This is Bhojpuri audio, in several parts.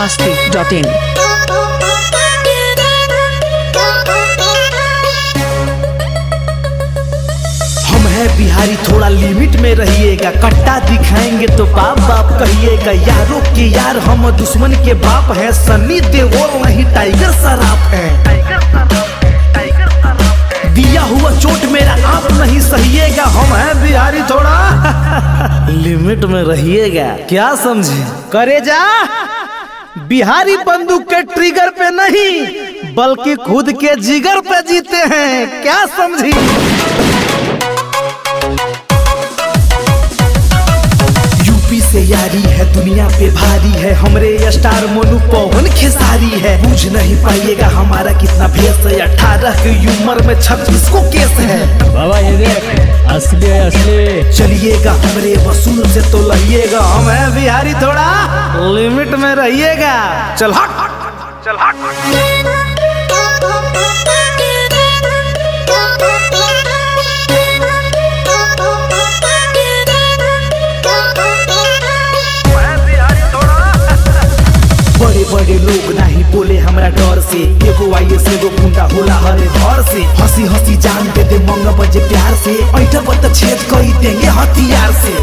masti.in। हम है बिहारी, थोड़ा लिमिट में रहिएगा। कट्टा दिखाएंगे तो बाप बाप कहिएगा। यारों के यार हम दुश्मन के बाप हैं। सन्नी देओल नहीं टाइगर श्रॉफ है। दिया हुआ चोट मेरा आप नहीं सहिएगा। हम है बिहारी, थोड़ा लिमिट में रहिएगा। क्या समझे करेजा? बिहारी बंदूक के ट्रिगर पे नहीं बल्कि खुद के जिगर पे जीते हैं। क्या समझी? से यारी है, दुनिया पे भारी है। हमरे स्टार मोनू पवन खेसारी है। बुझ नहीं पाइएगा हमारा कितना भेस है। 18 की उम्र में 26 को केस है। बाबा ये देख, असली है असली। चलिएगा हमरे वसूल से तो लहिएगा। हम है बिहारी, थोड़ा लिमिट में रहिएगा। चल हट चल हट। बड़े बड़े लोग नहीं बोले हमरा डर से। एगो आइए से एगो गुंडा होला हरे घर से। हंसी हंसी जान दे दे मंग बजे प्यार से। ऐठा बत छेद कई देंगे हथियार से।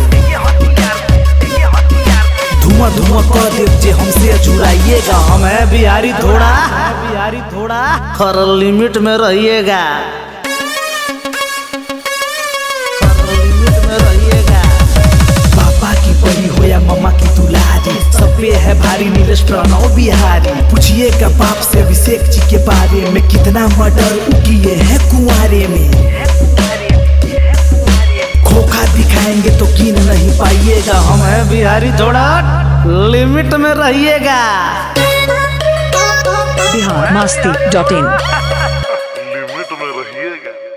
धुआं धुआं कर दे जे हमसे जुड़ाइएगा। हम है बिहारी, थोड़ा हर लिमिट में रहिएगा। पापा की बड़ी हो या मम्मा की दुलारी, सब पे है भारी। नीलेश प्रणव बिहारी। पूछिएगा बाप से अभिषेक जी के बारे में। कितना मर्डर किए हैं कुंवारे में। खोखा दिखाएंगे तो गिन नहीं पाइएगा। हम है बिहारी, थोड़ा लिमिट में रहिएगा। बिहार masti.in। लिमिट में रहिएगा।